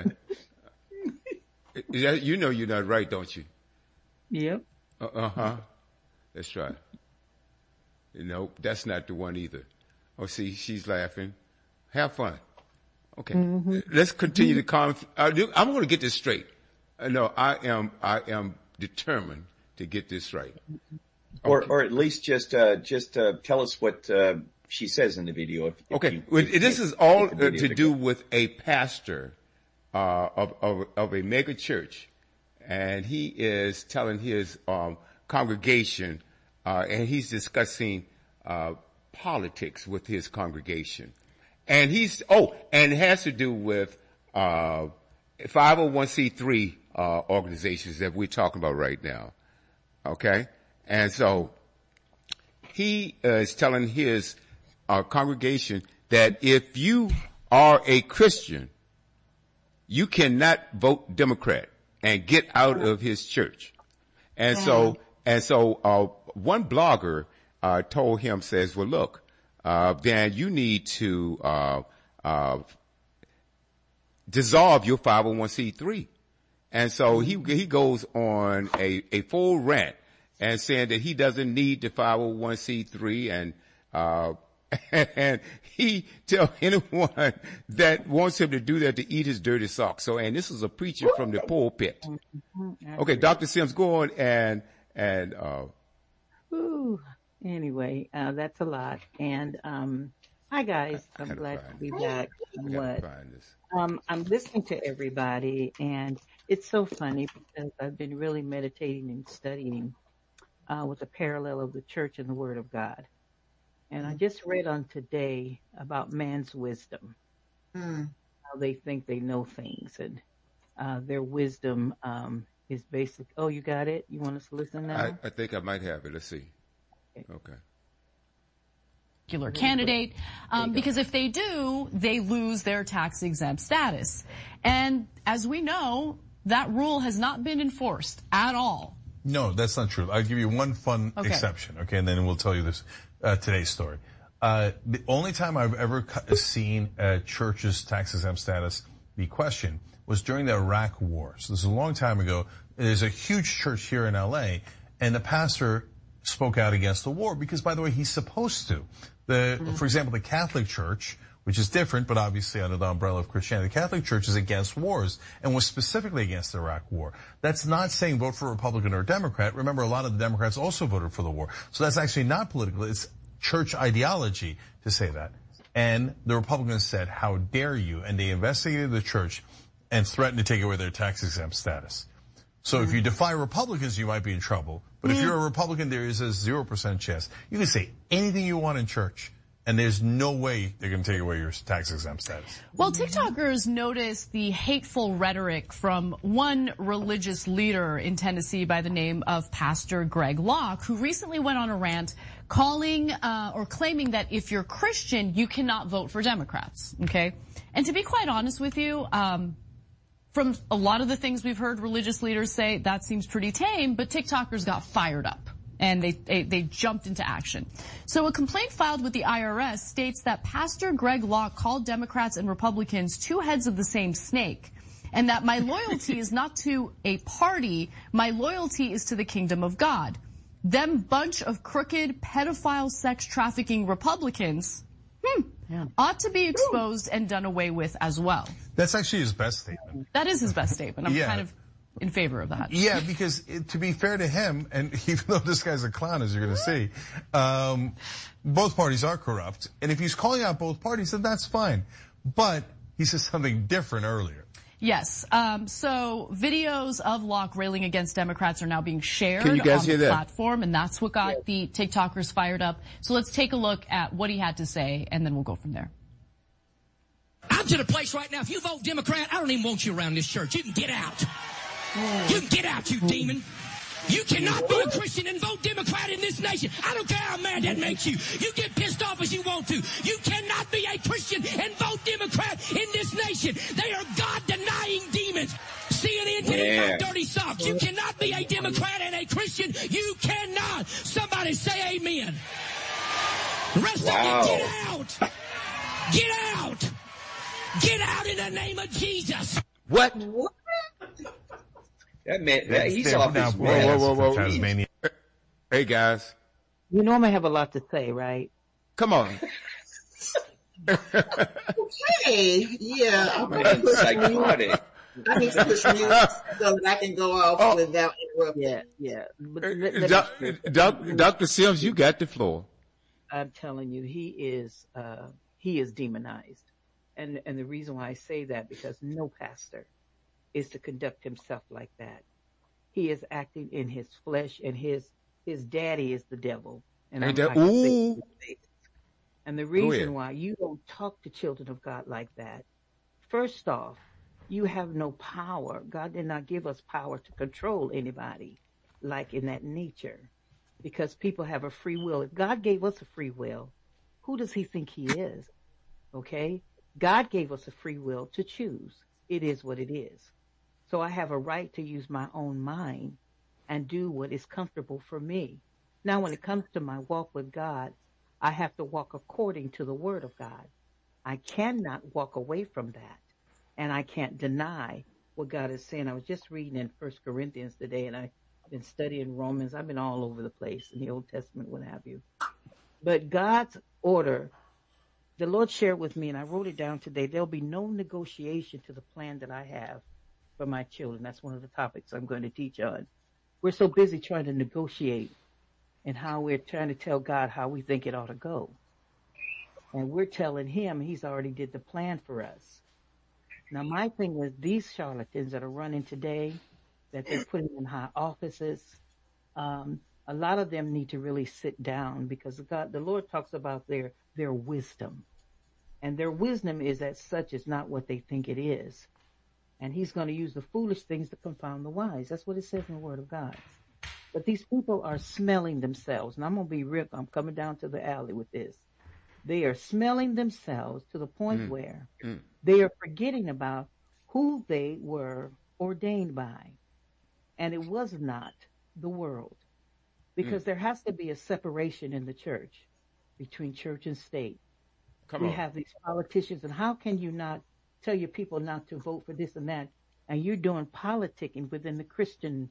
You know you're not right, don't you? Yep. Uh-huh. Let's try it. Nope, that's not the one either. Oh, see, she's laughing. Have fun. Okay. Let's continue the I'm going to get this straight. No, I am determined to get this right. Okay. Or at least just tell us what she says in the video. This is all to do with a pastor of a mega church, and he is telling his congregation, and he's discussing politics with his congregation, and and it has to do with 501c3 organizations that we're talking about right now. Okay, and so he is telling his congregation that if you are a Christian, you cannot vote Democrat. and get out of his church. And so one blogger, told him, says, well, look, Dan, you need to, dissolve your 501c3. And so he goes on a full rant and saying that he doesn't need the 501c3 and he tell anyone that wants him to do that to eat his dirty socks. So, and this is a preacher from the pulpit. Okay, Dr. Sims, go on and anyway, that's a lot. And, hi guys, I'm glad to be back. I'm listening to everybody, and it's so funny because I've been really meditating and studying, with the parallel of the church and the word of God. And I just read on today about man's wisdom, how they think they know things, and their wisdom is basic. Oh, you got it? You want us to listen now? I think I might have it. Let's see. Okay. Candidate, because if they do, they lose their tax exempt status. And as we know, that rule has not been enforced at all. No, that's not true. I'll give you one fun exception, okay, and then we'll tell you this today's story. The only time I've ever seen a church's tax exempt status be questioned was during the Iraq War. So this is a long time ago. There's a huge church here in LA, and the pastor spoke out against the war because, by the way, he's supposed to. For example, the Catholic Church, which is different, but obviously under the umbrella of Christianity, the Catholic Church is against wars and was specifically against the Iraq War. That's not saying vote for a Republican or a Democrat. Remember, a lot of the Democrats also voted for the war. So that's actually not political. It's church ideology to say that. And the Republicans said, how dare you? And they investigated the church and threatened to take away their tax exempt status. So if you defy Republicans, you might be in trouble. But if you're a Republican, there is a 0% chance. You can say anything you want in church, and there's no way they're going to take away your tax exempt status. Well, TikTokers noticed the hateful rhetoric from one religious leader in Tennessee by the name of Pastor Greg Locke, who recently went on a rant calling or claiming that if you're Christian, you cannot vote for Democrats. Okay, and to be quite honest with you, from a lot of the things we've heard religious leaders say, that seems pretty tame, but TikTokers got fired up and they jumped into action. So a complaint filed with the IRS states that Pastor Greg Locke called Democrats and Republicans two heads of the same snake, and that my loyalty is not to a party, my loyalty is to the kingdom of God. Them bunch of crooked, pedophile, sex trafficking Republicans, ought to be exposed and done away with as well. That's actually his best statement. That is his best statement. I'm kind of in favor of that. Yeah, because to be fair to him, and even though this guy's a clown, as you're going to see, both parties are corrupt. And if he's calling out both parties, then that's fine. But he says something different earlier. Yes. So videos of Locke railing against Democrats are now being shared on the platform, and that's what got the TikTokers fired up. So let's take a look at what he had to say, and then we'll go from there. I'm to the place right now, if you vote Democrat, I don't even want you around this church. You can get out. You can get out, you demon. You cannot be a Christian and vote Democrat in this nation. I don't care how mad that makes you. You get pissed off as you want to. You cannot be a Christian and vote Democrat in this nation. They are God-denying demons. CNN today about dirty socks. You cannot be a Democrat and a Christian. You cannot. Somebody say amen. The rest of you, get out. Get out. Get out in the name of Jesus. What? That man, he's off his Whoa. Hey, guys. You know I'm going to have a lot to say, right? Come on. Okay. Yeah. I'm psychotic. I need to push mute so that I can go off without interrupting. Yeah. Dr. Sims, you got the floor. I'm telling you, he is demonized. And the reason why I say that, because no pastor is to conduct himself like that. He is acting in his flesh, and his daddy is the devil. And the reason why you don't talk to children of God like that, first off, you have no power. God did not give us power to control anybody like in that nature, because people have a free will. If God gave us a free will, who does he think he is? Okay? God gave us a free will to choose. It is what it is. So I have a right to use my own mind and do what is comfortable for me. Now, when it comes to my walk with God, I have to walk according to the word of God. I cannot walk away from that. And I can't deny what God is saying. I was just reading in 1 Corinthians today, and I've been studying Romans. I've been all over the place in the Old Testament, what have you. But God's order, the Lord shared with me, and I wrote it down today, there'll be no negotiation to the plan that I have for my children. That's one of the topics I'm going to teach on. We're so busy trying to negotiate and how we're trying to tell God how we think it ought to go. And we're telling him he's already did the plan for us. Now, my thing is these charlatans that are running today, that they're putting in high offices, a lot of them need to really sit down, because the Lord talks about their wisdom. And their wisdom is as such is not what they think it is. And he's going to use the foolish things to confound the wise. That's what it says in the Word of God. But these people are smelling themselves. And I'm going to be real. I'm coming down to the alley with this. They are smelling themselves to the point where they are forgetting about who they were ordained by. And it was not the world. Because there has to be a separation in the church between church and state. We have these politicians, and how can you not tell your people not to vote for this and that, and you're doing politicking within the Christian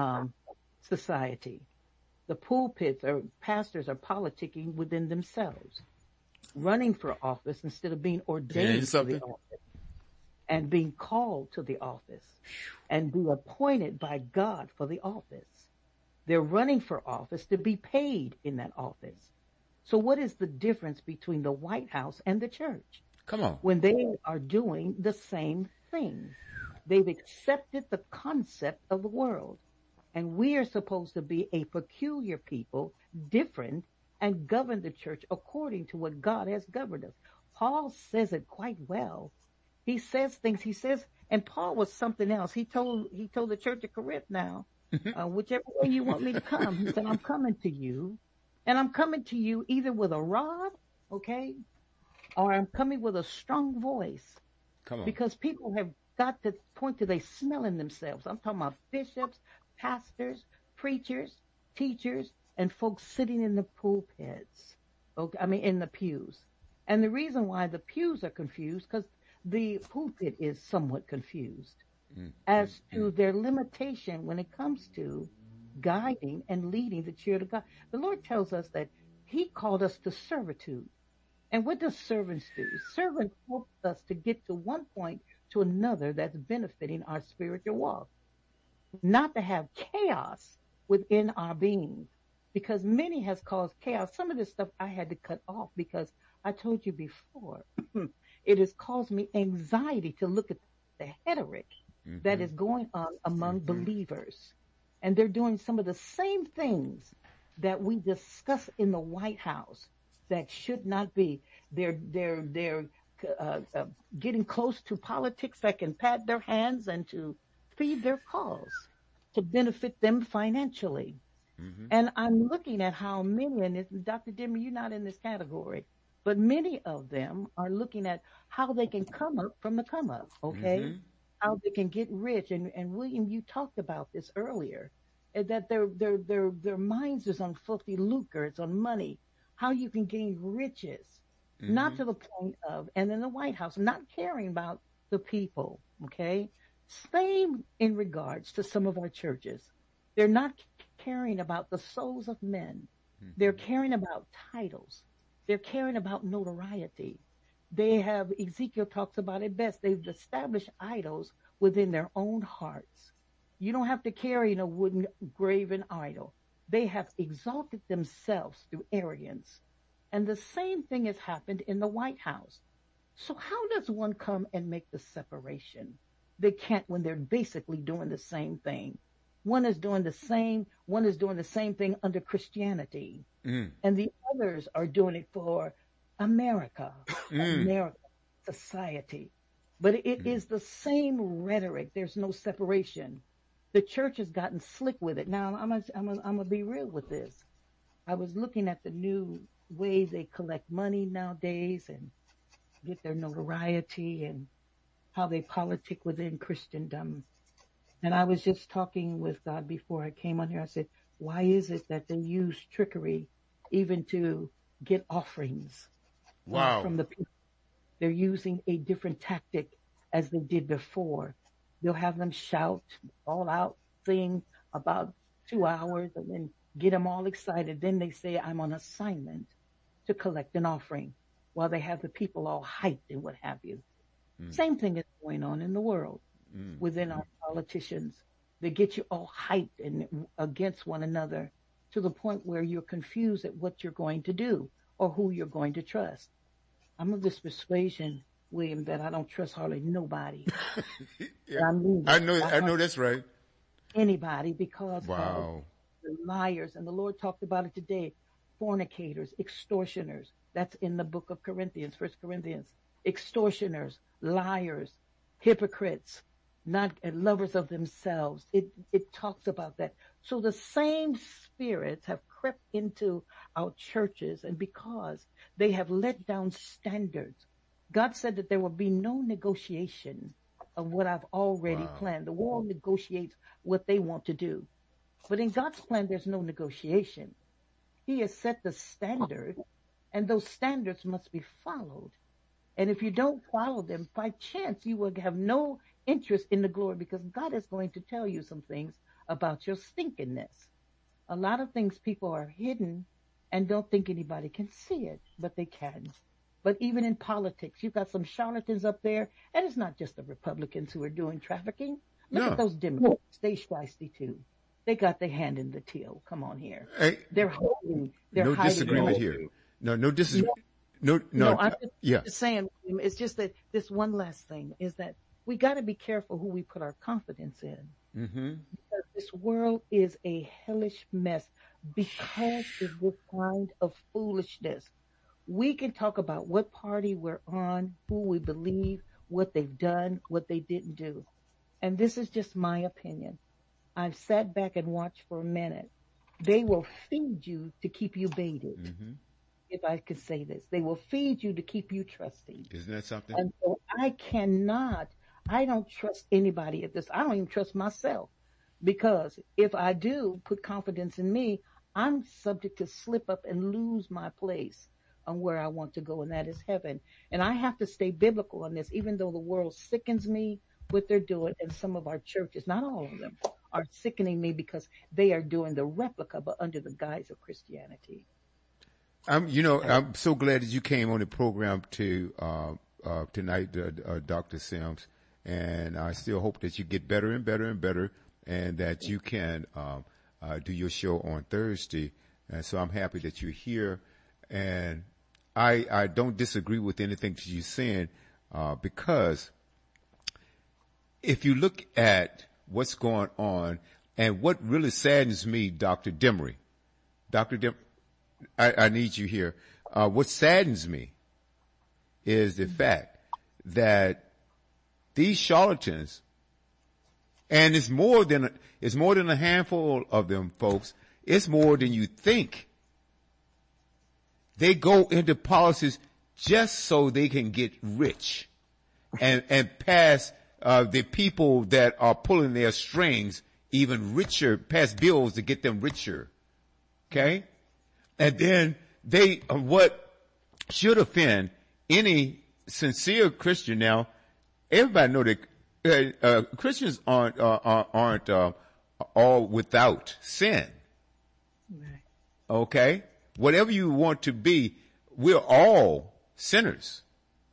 society? The pulpits or pastors are politicking within themselves, running for office instead of being ordained to the office and being called to the office and be appointed by God for the office. They're running for office to be paid in that office. So what is the difference between the White House and the church? Come on. When they are doing the same thing. They've accepted the concept of the world. And we are supposed to be a peculiar people, different, and govern the church according to what God has governed us. Paul says it quite well. He says things, and Paul was something else. He told the church of Corinth now, whichever way you want me to come, he said, I'm coming to you, and I'm coming to you either with a rod, okay, or I'm coming with a strong voice. Come on. Because people have got to the point to they smelling themselves. I'm talking about bishops, pastors, preachers, teachers, and folks sitting in the pulpits, in the pews. And the reason why the pews are confused, because the pulpit is somewhat confused as to their limitation when it comes to guiding and leading the children of God. The Lord tells us that he called us to servitude. And what does servants do? Servants help us to get to one point to another that's benefiting our spiritual walk. Not to have chaos within our being, because many has caused chaos. Some of this stuff I had to cut off because I told you before, it has caused me anxiety to look at the rhetoric that is going on among believers. And they're doing some of the same things that we discuss in the White House that should not be. They're getting close to politics that can pat their hands and to feed their cause to benefit them financially. And I'm looking at how many, and Dr. Dimmer, you're not in this category, but many of them are looking at how they can come up from the come up, okay? How they can get rich. And William, you talked about this earlier, that their minds is on filthy lucre, it's on money, how you can gain riches, not to the point of, and in the White House, not caring about the people, okay? Same in regards to some of our churches. They're not caring about the souls of men. They're caring about titles. They're caring about notoriety. They have, Ezekiel talks about it best, they've established idols within their own hearts. You don't have to carry a wooden graven idol. They have exalted themselves through arrogance. And the same thing has happened in the White House. So how does one come and make the separation? They can't when they're basically doing the same thing. One is doing the same thing under Christianity. And the others are doing it for America, America, society. But it is the same rhetoric. There's no separation. The church has gotten slick with it. Now, I'm gonna be real with this. I was looking at the new way they collect money nowadays and get their notoriety and how they politic within Christendom. And I was just talking with God before I came on here. I said, why is it that they use trickery even to get offerings from the people? They're using a different tactic as they did before. They'll have them shout, all out, sing about 2 hours and then get them all excited. Then they say, I'm on assignment to collect an offering while they have the people all hyped and what have you. Same thing is going on in the world within our politicians. They get you all hyped and against one another to the point where you're confused at what you're going to do or who you're going to trust. I'm of this persuasion, William, that I don't trust hardly nobody. Yeah. I know that's right. Anybody, because of the liars. And the Lord talked about it today. Fornicators, extortioners. That's in the book of Corinthians, 1 Corinthians. Extortioners, liars, hypocrites, not lovers of themselves. It talks about that. So the same spirits have crept into our churches, and because they have let down standards, God said that there will be no negotiation of what I've already planned. The world negotiates what they want to do. But in God's plan, there's no negotiation. He has set the standard, and those standards must be followed. And if you don't follow them, by chance, you will have no interest in the glory, because God is going to tell you some things about your stinkiness. A lot of things people are hidden and don't think anybody can see it, but they can. But even in politics, you've got some charlatans up there, and it's not just the Republicans who are doing trafficking. Look at those Democrats. They shiesty too. They got their hand in the till. Come on here. Hey, they're holding. They're no hiding disagreement here. No disagreement. No. I'm just saying, it's just that this one last thing is that we got to be careful who we put our confidence in. Because this world is a hellish mess because of this kind of foolishness. We can talk about what party we're on, who we believe, what they've done, what they didn't do. And this is just my opinion. I've sat back and watched for a minute. They will feed you to keep you baited. If I could say this, they will feed you to keep you trusting. Isn't that something? And so I don't trust anybody at this. I don't even trust myself, because if I do put confidence in me, I'm subject to slip up and lose my place on where I want to go, and that is heaven. And I have to stay biblical on this, even though the world sickens me what they're doing, and some of our churches, not all of them, are sickening me because they are doing the replica, but under the guise of Christianity. I'm so glad that you came on the program tonight, Dr. Sims, and I still hope that you get better and better and better, and that you can do your show on Thursday. And so I'm happy that you're here, and I don't disagree with anything that you're saying, because if you look at what's going on, and what really saddens me, Dr. Demery, I need you here. What saddens me is the fact that these charlatans, and it's more than a handful of them, folks. It's more than you think. They go into policies just so they can get rich and pass the people that are pulling their strings even richer, pass bills to get them richer. Okay? And then what should offend any sincere Christian now, everybody know that Christians aren't all without sin. Okay? Whatever you want to be, we're all sinners.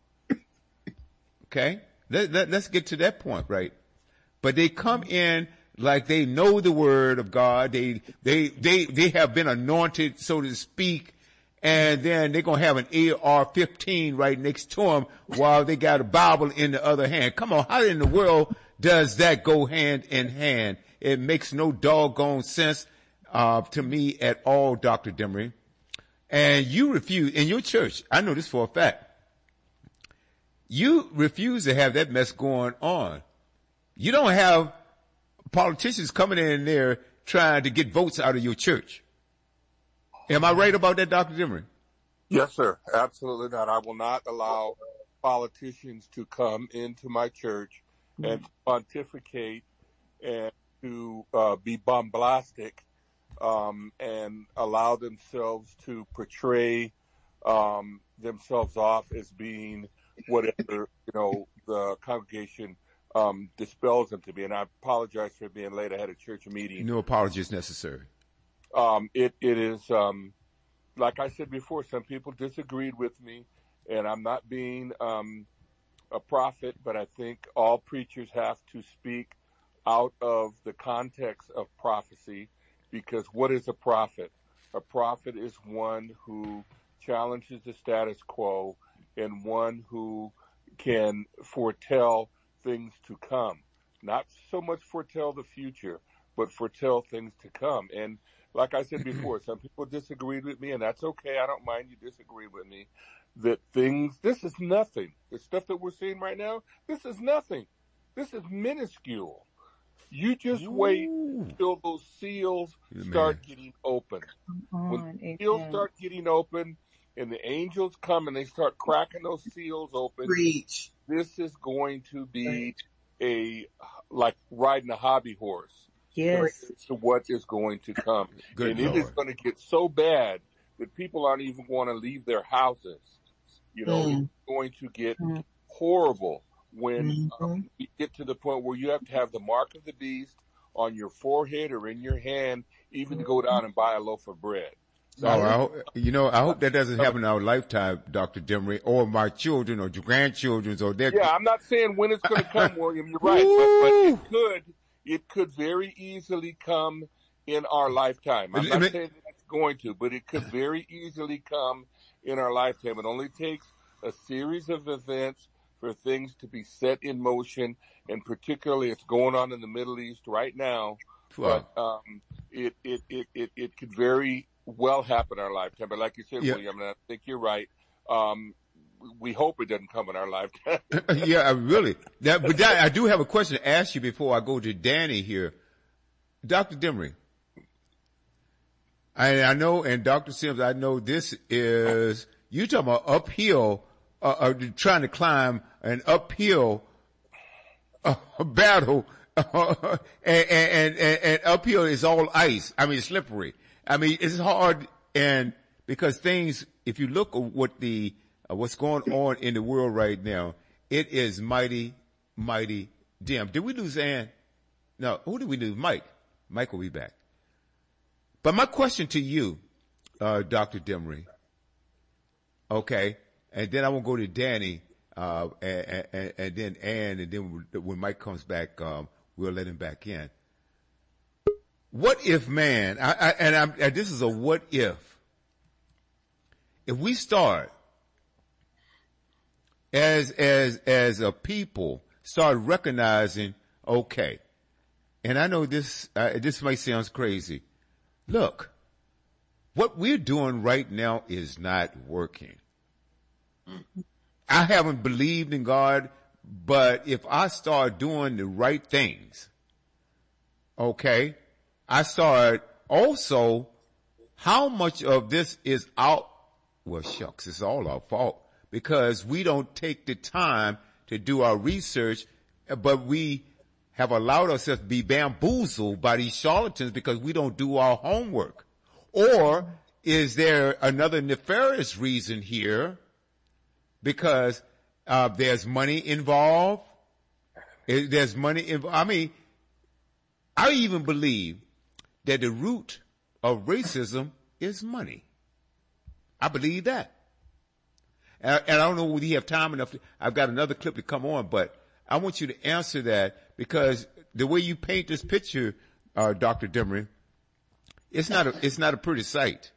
Okay? Let's get to that point, right? But they come in like they know the word of God. They have been anointed, so to speak, and then they're going to have an AR-15 right next to them while they got a Bible in the other hand. Come on, how in the world does that go hand in hand? It makes no doggone sense to me at all, Dr. Demery. And you refuse, in your church, I know this for a fact, you refuse to have that mess going on. You don't have politicians coming in there trying to get votes out of your church. Am I right about that, Dr. Demery? Yes, sir. Absolutely not. I will not allow politicians to come into my church and pontificate and to be bombastic and allow themselves to portray themselves off as being whatever, the congregation dispels them to be. And I apologize for being late. I had a church meeting. No apologies necessary. It is, like I said before, some people disagreed with me, and I'm not being a prophet, but I think all preachers have to speak out of the context of prophecy, because what is a prophet? A prophet is one who challenges the status quo and one who can foretell things to come. Not so much foretell the future, but foretell things to come. And like I said before, some people disagreed with me, and that's okay. I don't mind you disagree with me. This is nothing. The stuff that we're seeing right now, this is nothing. This is minuscule. You just wait until those seals start getting open. When the seals start getting open and the angels come and they start cracking those seals open, this is going to be like riding a hobby horse. Yes. To what is going to come. Good and Lord. It is going to get so bad that people aren't even going to leave their houses. It's going to get horrible when you get to the point where you have to have the mark of the beast on your forehead or in your hand, even to go down and buy a loaf of bread. So I hope that doesn't happen in our lifetime, Dr. Demery, or my children or grandchildren's or their. Yeah, I'm not saying when it's going to come, William. You're right, but it could very easily come in our lifetime. I'm not saying that it's going to, but it could very easily come in our lifetime. It only takes a series of events for things to be set in motion, and particularly it's going on in the Middle East right now. Wow. But it could very well happen in our lifetime. But like you said, William, and I think you're right. We hope it doesn't come in our lifetime. Yeah, really. But I do have a question to ask you before I go to Danny here. Dr. Demery, I know, and Dr. Sims, I know this is, you talking about uphill, trying to climb an uphill battle, and uphill is all ice. I mean, slippery. I mean, it's hard, and because things, if you look at what's going on in the world right now, it is mighty, mighty dim. Did we lose Ann? No, who did we lose? Mike. Mike will be back. But my question to you, Dr. Demery, okay, and then I will go to Danny, and then Ann, and then when Mike comes back, we'll let him back in. What if, man, this is a what if we start as a people start recognizing, okay, and I know this might sound crazy. Look, what we're doing right now is not working. I haven't believed in God, but if I start doing the right things, okay, I start also, how much of this is well, shucks, it's all our fault because we don't take the time to do our research, but we have allowed ourselves to be bamboozled by these charlatans because we don't do our homework. Or is there another nefarious reason here because there's money involved? There's money involved. I mean, I even believe that the root of racism is money. I believe that. And I don't know whether you have time enough. I've got another clip to come on, but I want you to answer that because the way you paint this picture, Dr. Demery, it's not a pretty sight.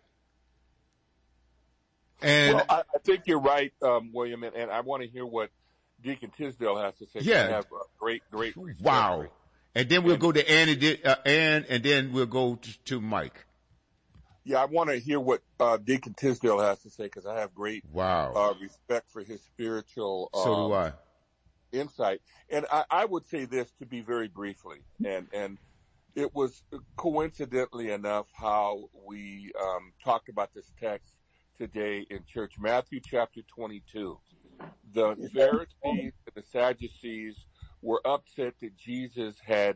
And well, I think you're right, William, and I want to hear what Deacon Tisdale has to say. Yeah. We have great respect. Wow. And then we'll go to Ann, and then we'll go to Mike. Yeah, I want to hear what Deacon Tisdale has to say because I have great respect for his spiritual so do I. Insight. And I would say this to be very briefly, and it was coincidentally enough how we talked about this text today in church. Matthew chapter 22. The Pharisees and the Sadducees were upset that Jesus had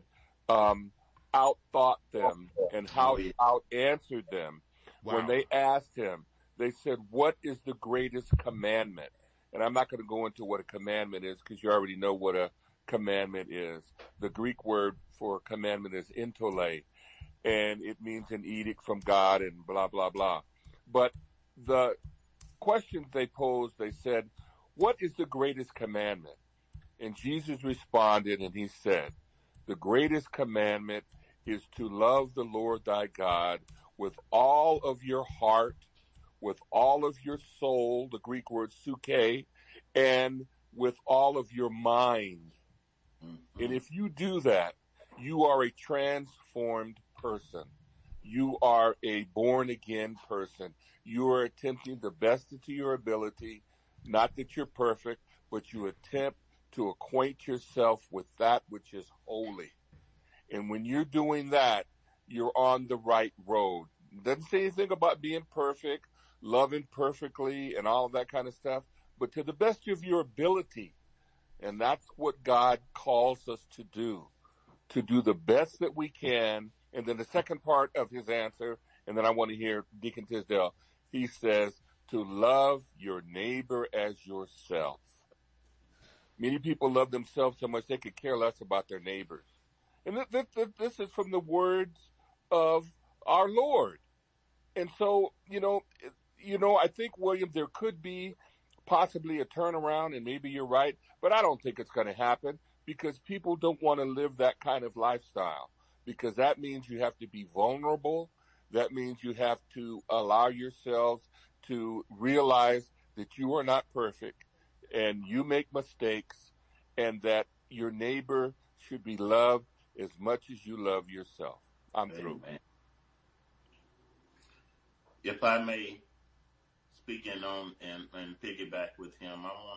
outthought them and how he out-answered them. Wow. When they asked him, they said, what is the greatest commandment? And I'm not going to go into what a commandment is because you already know what a commandment is. The Greek word for commandment is entole, and it means an edict from God and blah, blah, blah. But the questions they posed, they said, what is the greatest commandment? And Jesus responded and he said, the greatest commandment is to love the Lord thy God with all of your heart, with all of your soul, the Greek word suke, and with all of your mind. Mm-hmm. And if you do that, you are a transformed person. You are a born-again person. You are attempting the best to your ability, not that you're perfect, but you attempt to acquaint yourself with that which is holy. And when you're doing that, you're on the right road. It doesn't say anything about being perfect, loving perfectly, and all of that kind of stuff, but to the best of your ability. And that's what God calls us to do the best that we can. And then the second part of his answer, and then I want to hear Deacon Tisdale, he says to love your neighbor as yourself. Many people love themselves so much they could care less about their neighbors. And this is from the words of our Lord. And so, I think, William, there could be possibly a turnaround, and maybe you're right, but I don't think it's going to happen because people don't want to live that kind of lifestyle, because that means you have to be vulnerable. That means you have to allow yourselves to realize that you are not perfect and you make mistakes, and that your neighbor should be loved as much as you love yourself. I'm through. If I may speak in on and piggyback with him, I want